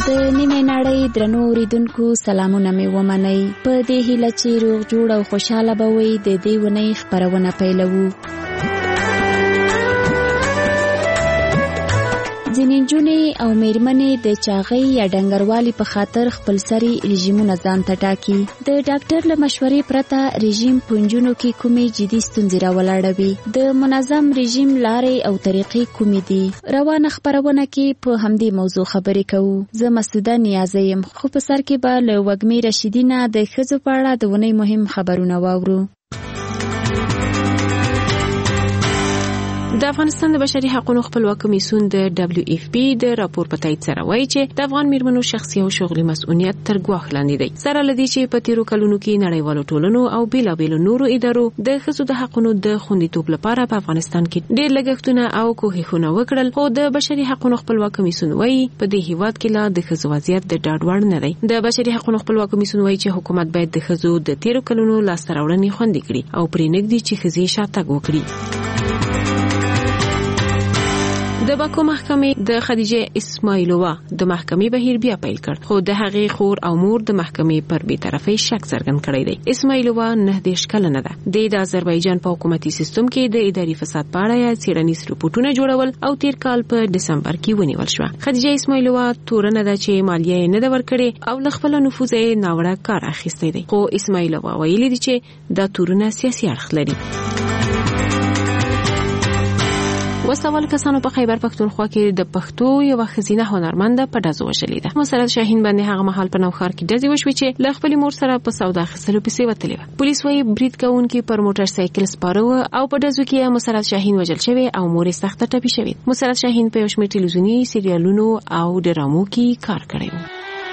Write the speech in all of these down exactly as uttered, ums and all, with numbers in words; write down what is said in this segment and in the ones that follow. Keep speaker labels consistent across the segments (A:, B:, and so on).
A: د نیمه نړۍ درنو اوریدونکو سلامونه مې ومنئ. په دې هیله چې روغ جوړ او خوشاله به وئ د دې ونې خپرونه پیلوو. ځینې نجونې او میرمنې د چاغۍ یا ډنګروالي په خاطر خپل سري رژیمونه ځان ته ټاکي. د ډاکټر له مشورې پرته رژیم په نجونو کې کومې جدي ستونزې راولاړوي؟ د منظم رژیم لارې او طریقې کومې دي؟ روانه خپرونه کې په همدې موضوع خبرې کوو. زه مسعوده نیازی یم، خو په سر کې به له وږمې رشیدي نه د ښځو په اړه د ونې مهم خبرونه واورو.
B: د افغانستان د بشري حقوقو خپلواک کمیسیون د دبليو اف پی د راپور په تایید سره وایي چې د افغان میرمنو شخصي او شغلي مسؤلیت تر ګواښ لاندې دی. سره لدی چې په تیرو کلونو کې نړیوالو ټولنو او بیلابیلو نورو ادارو د ښځو د حقوقو د خوندیتوب لپاره په افغانستان کې ډېر لګښتونه او کوښښونه وکړل، خو د بشري حقوقو خپلواک کمیسیون وایي په دې هیواد کې لا د ښځو وضعیت د ډاډ وړ نه دی. د بشري حقوقو خپلواک کمیسیون وایي چې حکومت باید د ښځو د تیرو کلونو لاسته راوړنې خوندي کړي او پرې نږدې چې ښځې شاتګ وکړي. د باکو محکمې د خدیجه اسماعیلووا د محکمې بهیر بیا پیل کړ، خو د هغې خور او مور د محکمې پر بی‌طرفۍ شک څرګند کړی دی. اسماعیلووا نه دیش کلنه ده. د آذربایجان په حکومتي سیستم کې د اداري فساد په اړه څېړنیز رپورټونه جوړول او تیر کال په دسمبر کې ونیول شو. خدیجه اسماعیلووا تورنه ده چې مالیه یې نه ده ورکړې او له خپل نفوذ یې ناوړه کار اخیستی دی، خو اسماعیلووا ویلي دي چې دا تورونه سیاسي اړخ لري. وسوال کسانو په خیبر پښتونخوا کې د پښتو یو ښځینه هنرمنده په ډزو وشلې ده. مسرت شاهین باندې هغه مهال په نوښار کې ډزې وشوې چې له خپل مور سره په سودا اخیستلو پسې وتلې وه. پولیس وايي برید کوونکي پر موټر سایکل سپاره و او په ډزو کې مسرت شاهین وژل شوی او مور یې سخته ټپي شوې. مسرت شاهین په یو شمېر ټلویزیوني سریالونو او ډرامو کې کار کړی و.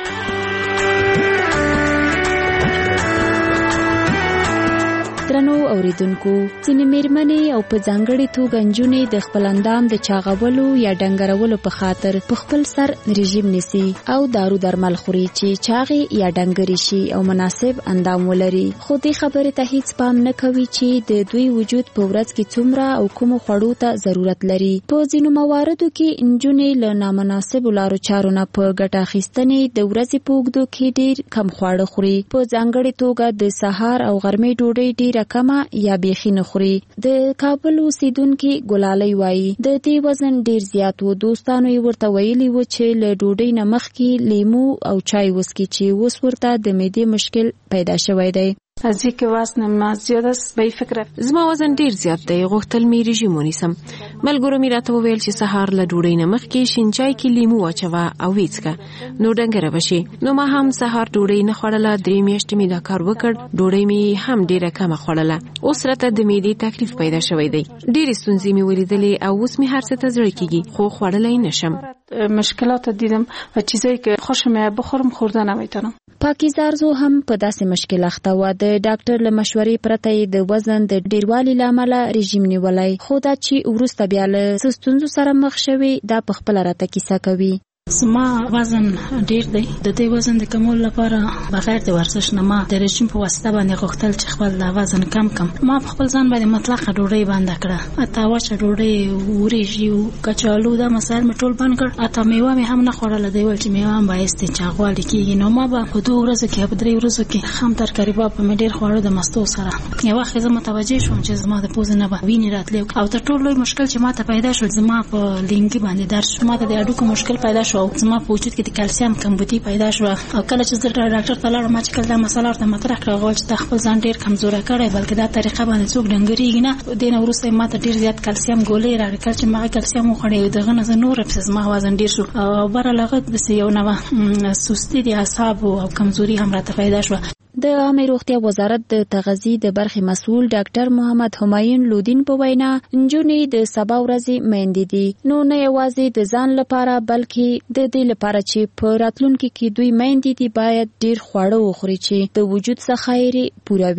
B: درنو اوریدونکو، ځینې میرمنې او په ځانګړې توګه نجونې د خپل اندام د چاغولو یا ډنګرولو په خاطر په خپل سر رژیم نیسي او دارو درمل خوري چې چاغې یا ډنګرې شي او مناسب اندام ولري. خو دې خبرې ته هیڅ پام نه کوي چې د دوی وجود په ورځ کې څومره او کومو خوړو ته ضرورت لري. په ځینو مواردو کې نجونې له نامناسبو لارو چارو نه په ګټه اخیستنې د ورځې په اوږدو کې ډېر کم خواړه خوري. په ځانګړې توګه د سهار او غرمې ډوډۍ ډېر کمه یا بیخي نه خوري. د کابل اوسیدونکي ګلالۍ وایي د دې وزن ډیر زیات و. دوستانو یې ورته ویلي و چې له ډوډۍ نه مخکې لیمو او چای وڅښي چې اوس ورته د معدې مشکل پیدا شوی دی.
C: از اینکه وزنم زیاد است به فکر
B: زما وزن ډیر زیات دی، غوښتل مې رژیم ونیسم. ملګرو مې راته وویل چې سهار له ډوډۍ نه مخکې شین چای کې لیمو واچوه او وڅښه نو ډنګره بشي. نو ما هم سهار ډوډۍ نه خوړله. درې میاشتې مې دا کار وکړ. ډوډۍ مې هم ډیره کمه خوړله. اوس راته د معدې تکلیف پیدا شوی دی. ډېرې ستونزې مې ولیدلې او اوس مې هر څه ته زړه کېږي، خو خوړلی نشم.
C: مشکلات دیدم و چیزایی که خوشم بخورم خورده نمیتونم.
A: پاکیزه ارزو هم په داسې مشکل اخته و. د ډاکټر له مشورې پرته د وزن د ډیروالي له امله رژیم نیولی، خو دا چې وروسته بیا له ستونزو سره مخ شوي دا په خپله راته کیسه کوي.
D: زما وزن ډیر دی. د دې وزن د کمولو لپاره بغیر د ورزش نه ما د رژیم په واسطه باندې غوښتل چې خپل د وزن کم کم. ما په خپل ځان باندې مطلقه ډوډۍ بند کړه. اته واچه ډوډۍ، وریجې او کچالو دا مسایل مې ټول بند کړ. اته میوه مې هم نه خوړله. دی ول چې میوه هم باعث چاغوالی کېږي. نو ما به په دوه ورځو کې په درې ورځو کې خام ترکاري به مې ډیر خوړو د مستو سره. یو وخت زه متوجه شوم چې زما د پوزې نه به وینې راتلې او تر ټولو لوی مشکل چې ما ته پیدا شو زما په لینګي باندې درد شو. ما ته د هډوکو مشکل پیدا شو. زما په وجود کې د کلسیم کمبودي پیدا شو او کله چې زه ډاکټر ته لاړم چې کله دا مسله ورته مطرح کړه چې د خپل ځان ډیر کمزوره کړی بلکې دا طریقه باندې څوک ډنګرېږي نه. دین وروسته ما ته ډیر زیات کلسیم ګولۍ راکړل چې ما کلسیم وخوړې دغه نه زه نور په زما وزن ډیر شو او بره لغت بس یو نو سستی د اعصاب او کمزوري هم راته پیدا شو.
A: د عامه روغتیا وزارت د تغذیې د برخې مسؤل ډاکټر محمد همایون لودین په وینا نجونې د سبا ورځې میندې دي، نو نه یوازې د ځان لپاره بلکې د دې لپاره چې په راتلونکي کې دوی میندې دي باید ډیر خواړه وخوري چې د وجود ذخایر پوره وي.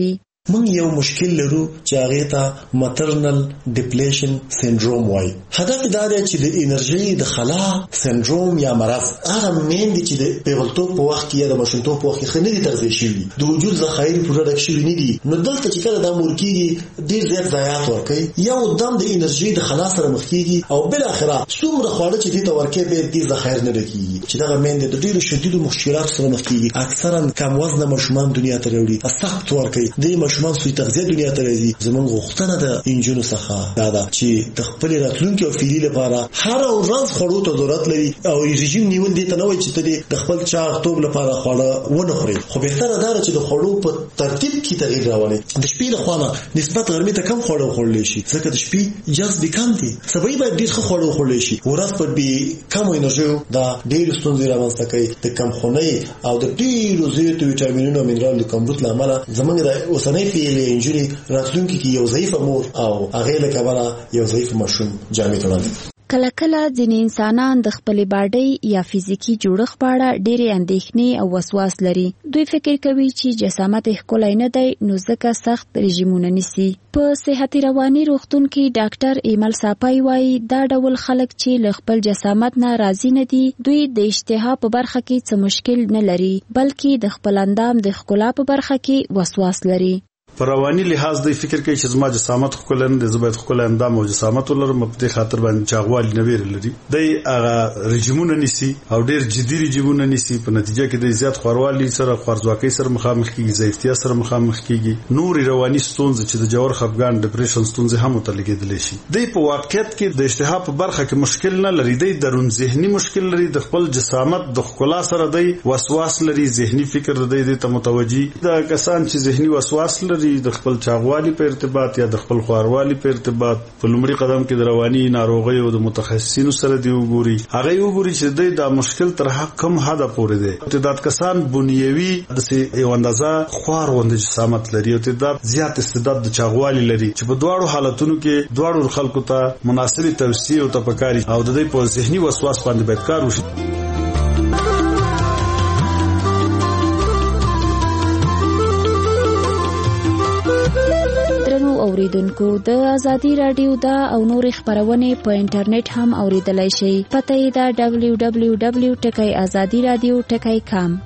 E: موږ یو مشکل لرو چې هغه ته ماترنل ډیپلیشن سندروم وایي. هدف دا دی چې د انرژي د خلا سندروم یا مرض هغه مین دي چې د پیغلتوب په وخت کې یا د ماشومتوب په وخت کې خنري تغذیه شوي د وجود ذخایر پوره ډک شوي نه دي. نو دلته چې کله دا مور کېږي ډېر زیات ضایعات ورکوي، یو دم د انرژي د خلا سره مخ کېږي او بل اخره څومره خواړه چې دې ته ورکوي به دې ذخایر نه ډکېږي چې دغه مین د ډېرو شدیدو مشکلاتو سره مخ کېږي. اکثرا کم وزنه ماشومان دنیا ته راوړي، سخت ورکوي د ماشومان سوی تغذیه دنیا ته راځي. زمونږ غوښتنه د انجونو څخه دا ده چې د خپل راتلونکي او فعالي لپاره هر ورځ خوړو ته ضرورت لري او رژیم نیول دي ته نه وایي چې ته د خپل چاغ توب لپاره خواړه ونه خوري، خو بهتره ده چې د خوړو په ترتیب کې تغییر راولي. د شپې له خوا نسبت ګرمۍ ته کم خواړه وخوړل شي ځکه د شپې جذب کم دي. سبا باید ډېر ښه خواړه وخوړل شي. ورځ پر بي کم انرژي دا ډېر ستونزې رامنځته کوي. د کم خونۍ او د ډېرو زیاتو ویټامینونو او منرالونو د کمبود له امله زمونږ د اوسنۍ فعالي انجونې راتلونکي کې یو ضعیفه مور او هغې له کبله یو ضعیف ماشوم جامې تړل.
B: کله کله ځینې انسانان د خپلې باډۍ یا فزیکی جوړښت په اړه ډېرې اندېښنې او وسواس لري. دوی فکر کوي چې جسامت ښکلی نه دی نو ځکه سخت رژیمونه نیسي. په صحتي رواني روغتون کې ډاکټر ایمل ساپای وایي دا ډول خلک چې له خپل جسامت نه راضي نه دي دوی د اشتها په برخه کې څه مشکل نه لري بلکې د خپل اندام د ښکلا په برخه کې وسواس لري.
F: په رواني لحاظ د فکر کوي چې زما جسامت ښکلی نه دی، زه باید ښکلی اندام او جسامت ولرم، په دې خاطر باندې چاغوالي نه ویره لري. دی هغه رژیمونه نیسي او ډېر جدي رژیمونه نیسي، په نتیجه کې د زیات خوروالي سره خوارځواکۍ سره مخامخ کېږي، ضعیفتیا سره مخامخ کېږي، نورې رواني ستونزې چې د ژور خفګان ډپریشن ستونزې هم ورته لګېدلی شي. دی په واقعیت کې د اشتها په برخه کې مشکل نه لري، دی درون ذهني مشکل لري. د خپل جسامت د ښکلا سره دی وسواس لري، ذهني فکر دی دې ته متوجي. د کسان چې ذهني وسواس لري د خپل چاغوالي په ارتباط یا د خپل خواروالی په ارتباط په لومړي قدم کې د رواني ناروغیو د متخصصینو سره دی وګوري. هغه وګوري چې دا مشکل تر کم حد پورې دی. تعداد کسان بنیوي د یو اندازه خوار وند جسامت لري او تعداد زیات استعداد د چاغوالي لري چې په دواړو حالتونو کې دواړو خلکو ته مناسبه توصیه او تفکری او د دې په ذهني وسواس باندې باید کار وشي.
B: اوریدونکو د ازادي رادیو دا او نور خبرونه په انټرنیټ هم اوریدلای شئ. پته یې دا دبلیو دبلیو دبلیو ټکی ازادي رادیو ټکی کام.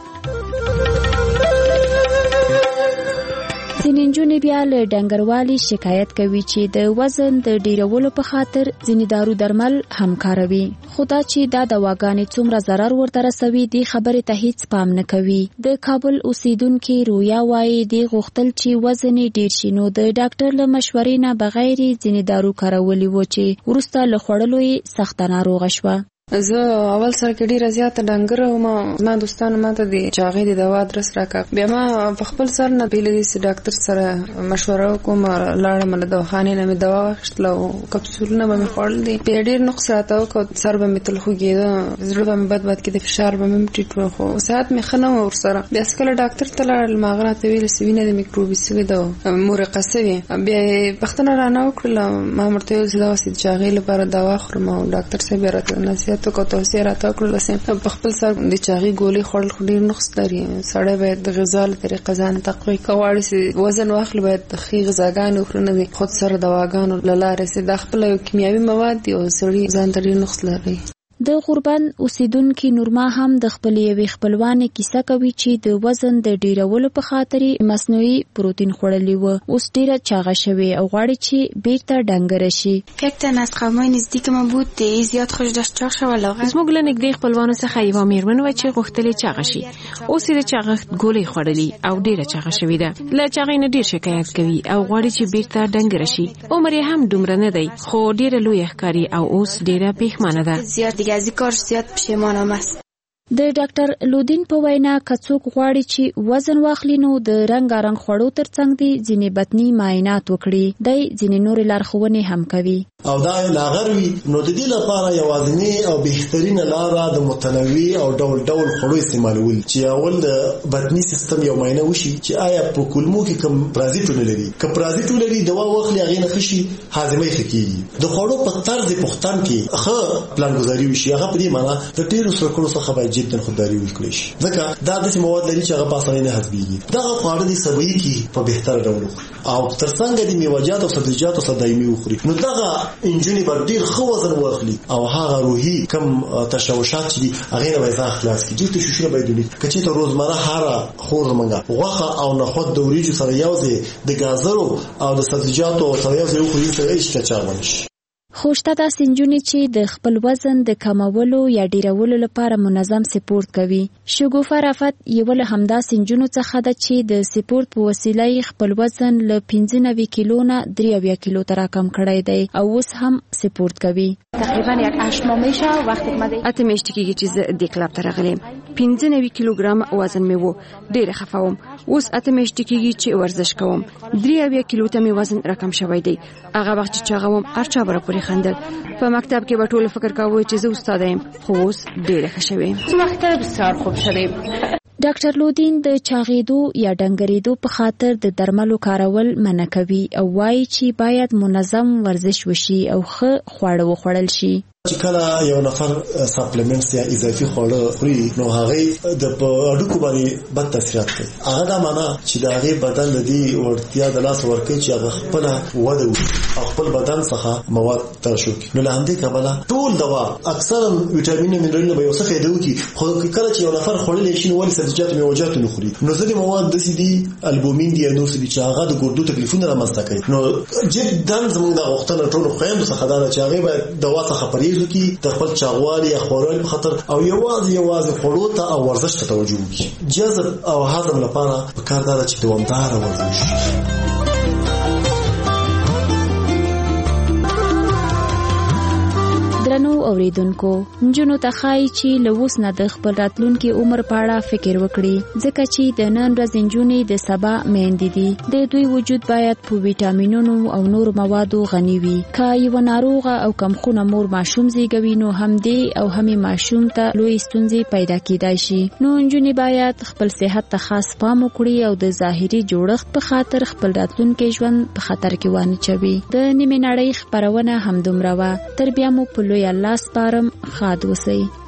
B: ځینې نجونې بیا له ډنګروالي شکایت کوي چې د وزن د ډیرولو په خاطر ځینې دارو درمل هم کاروي، خو دا چې دا دواګانې څومره ضرر ورته رسوي دې خبرې ته هیڅ پام نه کوي. د کابل اوسیدونکي رویا وایي دې غوښتل چې وزن یې ډیر شي نو د ډاکټر له مشورې نه بغیر ځینې دارو کارولي و چې وروسته له خوړلو یې سخته ناروغه شوه.
G: زه اول سره کې ډیره زیاته ډنګره وم، ما دوستانو ماته د چاغې د دوا ادرس راکړ. بیا ما په خپل سر نه بیل دي چې ډاکټر سره مشوره وکړم، لاړم له دواخانې نه مې دوا واخیستله او کپسولونه به مې خوړل دي. بیا ډېر نقص راته وکړ، سر به مې تل خوږېده، زړه به مې بد بد کېده، فشار به مې ټیټ و، خو صحت مې ښه نه و ورسره. بیا چې کله ډاکټر ته لاړم هغه راته ویل چې وینه د میکروبي سوې ده، مورقه سوې. بیا یې پوښتنه رانه وکړله، ما ورته ویل چې دغسې د چاغې لپاره دوا خورم او ډاکټر صاحب یې راته نصیحت وکړ، توصیه راته وکړله چې په خپل سر د چاغې ګولۍ خوړل خو ډېر نقص لري. سړی باید د غذا له طریقه ځان تقویه که غواړي چې وزن واخلي باید ښې غذاګانې وخوري، نه د خود سره دواګانو له لارې چې دا خپله یو کیمیاوي مواد دي او سړي ځان ته ډېر نقص لري.
B: د غوربند اوسیدونکي نورما هم د خپل یوې خپلوانې کیسه کوي چې د وزن د ډیرولو په خاطر مصنوعي پروتین خوړلی و، اوس ډیره چاغه شوی او غواړي چې بیرته ډنګره شي.
H: یک تن از قومای نزدیک ما بود زیاد خوش داشت چاق شو لاغر.
I: زموږ له نږدې خپلوانو څخه یوه میرمن وه چې غوښتلې چاغه شي، اوس یې د چاغښت ګولۍ خوړلي او ډیره چاغه شوې ده. له چاغۍ نه ډیر شکایت کوي او غواړي چې بیرته ډنګره شي. عمر یې هم دومره نه دی خو ډیره لویه ښکاري او اوس ډیره پښیمانه ده.
H: زیاد دیگه از این کار زیاد پشیمانم است.
B: د ډاکټر لودین په وینا که څوک غواړي چې وزن واخلي نو د رنګارنګ خوړو ترڅنګ دي ځینې بطني معاینات وکړي. دی ځینې نورې لارښوونې هم کوي
E: او دا لاغر وي نو د دې لپاره یوازینی او بهترینه لاره د متنوع او ډول ډول خوړو استعمالول چې اول د بطني سیستم یو معاینه وشي چې آیا په کولمو کې کوم پرازیټونه لري، که پرازیټونه لري دوا واخلي هغه نه خشي هاضمه یې کیږي. د خوړو په طرز پختن کې ښه پلان گذاري وشي، هغه په دې معنی د ډیرو سرکونو څخه باید جدا خودداري وکړي شي. ځکه دا د مواد لري چې هغه په اسانۍ نه هضمېږي. دا خواړه دي سبوي کی په بهتر ډول او ترڅنګ دي میوه‌جات او سبزیجات او دایمي وخوري. نو دا انجونی بر ډیر خو وزن واخلي او هغه روحي کم تشوشات چې هغه نه وایي خلاص کی. چې تشوشونه باید کچې ته روزمره هاره خور منګه غوخه او نخود د وریجو سره یوځي د گازرو او د سبزیجاتو سره یوځي خو یې سره هیڅ چا ونشي.
A: خوشته دا سنجونی چې د خپل وزن د کمولو یا ډیرولو لپاره منظم سپورت کوي. شګوفه رافت یو له همدا سنجونو څخه ده چې د سپورت په وسیله خپل وزن له پنځه نوي کیلو نه درې اویا کیلو ته راکم کړی دی او اوس هم سپورت کوي.
B: تقریبا یک هشت ماه میشه وقتی که مده
J: اته میشته کېږي چې زه د کلاب ته راغلم. پنځه نوي کیلوګرام وزن مې وو. ډېره خفه وم. اوس اته میشته کېږي چې ورزش کوم. درې اویا کیلو ته مې وزن راکم شوی دی. هغه وخت چې چاغه وم هر چا به راپورې خندل. په مکتب کې به ټول فکر کاوه چې زه استاد یم، خو اوس ډېره ښه شوې.
B: وقتی بسیار خوب شدیم.
A: ډاکټر لودین د چاغېدو یا ډنګرېدو په خاطر د درملو کارول منع کوي او وایي چې باید منظم ورزش وشي او ښه خواړه وخوړل شي.
E: چې کله یو نفر سپلیمنټس یا اضافي خواړه خوري نو هغه د اډوکو باندې بد تاثیرات کوي. هغه دا معنا چې د هغه بدن د دې ورتیا د لاس ورکړي چې هغه خپل وده او خپل بدن څخه مواد ترشو کوي. نو لاندې کبله ټول دوا اکثرا ویټامین منرالونه به یو څه فائدې وکړي، خو کله چې یو نفر خوري شي نو ولې سبزیجات میوه‌جات نه خوري. نو ځینې مواد د سي دي البومین دي نو سي چې هغه د ګردو تکلیفونه رامنځته کوي. نو جدا زموږ د غوښتنه ټول خويند څخه دا چې هغه به دوا څخه پرې کی د خپل چاغوالي یا خورال په خاطر او یوازې یوازې خورو ته او ورزش ته توجه وکړي. جذب او هضم لپاره پکار ده چې دوامدار ورزش.
A: درنو اوریدونکو، نجونو ته خای چې لوس نه د خپل راتلونکي عمر په اړه فکر وکړي، ځکه چې د نن ورځې نجونې د سبا میندې دي. د دوی وجود باید په ویټامینونو او نور موادو غني وي. که یو ناروغه او کمخونه مور ماشوم زیږوي نو هم دې او هم ماشوم ته لوی ستونزې پیدا کیدای شي. نو نجونې باید خپل صحت ته خاص پام وکړي او د ظاهري جوړښت په خاطر خپل راتلونکي ژوند په خطر کې وانه چوي. د نیمه نړۍ خبرونه همدومره وه. تر بیا مو په لوی الله سپارم. خاد اوسئ.